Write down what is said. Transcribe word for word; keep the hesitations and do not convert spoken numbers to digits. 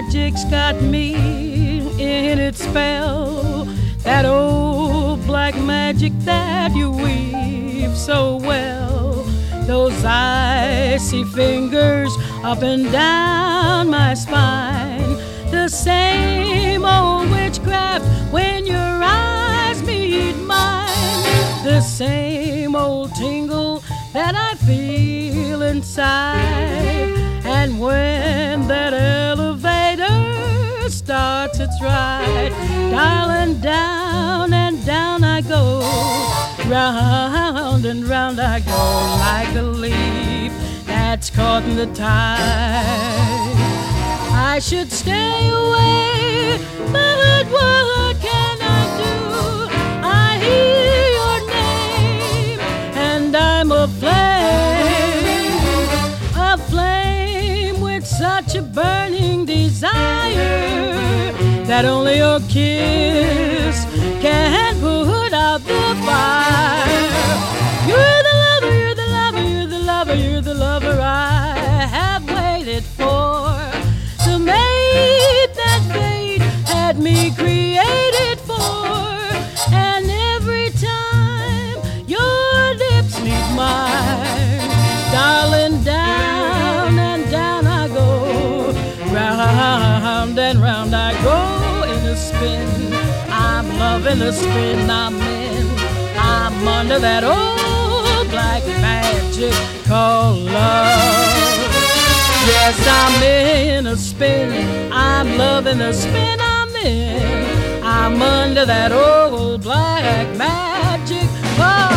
magic's got me in its spell. That old black magic that you weave so well. Those icy fingers up and down my spine. The same old witchcraft when your eyes meet mine. The same old tingle that I feel inside. And when that elevator starts its ride, darling, down and down I go. Round and round I go like a leaf that's caught in the tide. I should stay away, but what can I do? I hear your name and I'm aflame, aflame with such a burning desire that only your kiss can put out the fire. You're the lover, you're the lover, you're the lover, you're the lover I have waited for. The mate that fate had me created for. And every time your lips meet mine, darling, down and down I go. Round and round I go in a spin. I'm loving the spin I'm in. I'm under that old black magic called love. Yes, I'm in a spin. I'm loving the spin I'm in. I'm under that old black magic called